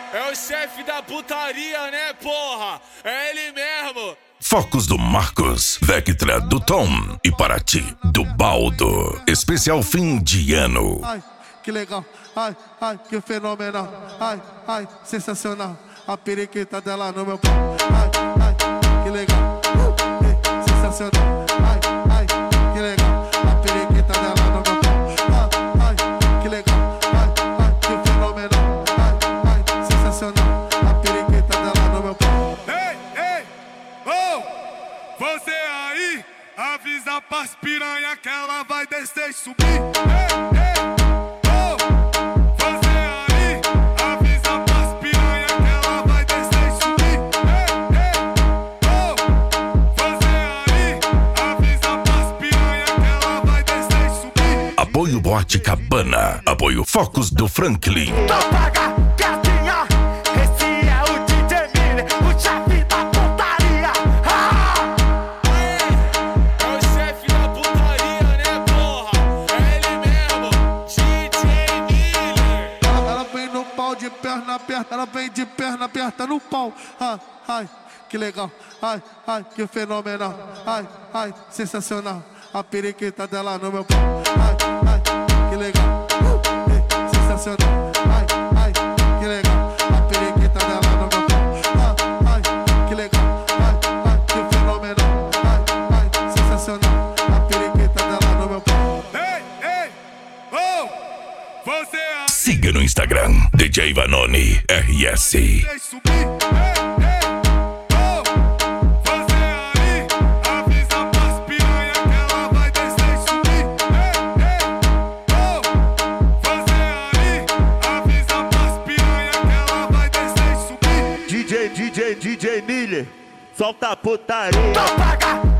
É o chefe da putaria, né, porra? É ele mesmo. Focos do Marcos, Vectra do Tom e Paraty do Baldo. Especial fim de ano. Ai, que legal. Ai, ai, que fenomenal. Ai, ai, sensacional. A periquita dela no meu pau. Ai, ai, que legal. Sensacional. Ai, ai, que legal. A periquita dela no meu pau. Ai, ai, que legal. Ai, ai, que fenomenal. Ai, ai, sensacional. A periquita dela no meu pau. Ei, ei, oh, você aí, avisa pras piranha que ela vai descer e subir. Ei, ei, oh, você aí, avisa pras piranha que ela vai descer e subir. Ei, ei, oh, você aí, avisa pras piranha que ela vai descer e subir. Apoio Boate Cabana. Apoio Focos do Franklin. Paga, gatinha, esse é o DJ Miller, o chefe da putaria. É o chefe da putaria, né, porra? É ele mesmo, DJ Miller. Ela vem no pau de perna aberta, ela vem de perna aberta no pau. Ai, ai, que legal. Ai, ai, que fenomenal. Ai, ai, sensacional. A periquita dela no meu pau. Ai, ai, que legal. Sensacional. Ai, ai, que legal. A periquita dela no meu pau. Ai, ai, que legal. Ai, ai, que fenomenal. Ai, ai, sensacional. A periquita dela no meu pau. Ei, ei, oh, você aí, Siga no Instagram, DJ Vanoni RS. descer e subir. Ei, ei, oh, você aí, avisa pras piranha que ela vai descer e subir. Ei, ei, oh, você aí, avisa pras piranha que ela vai descer e subir. DJ Miller, solta a putaria. Paga,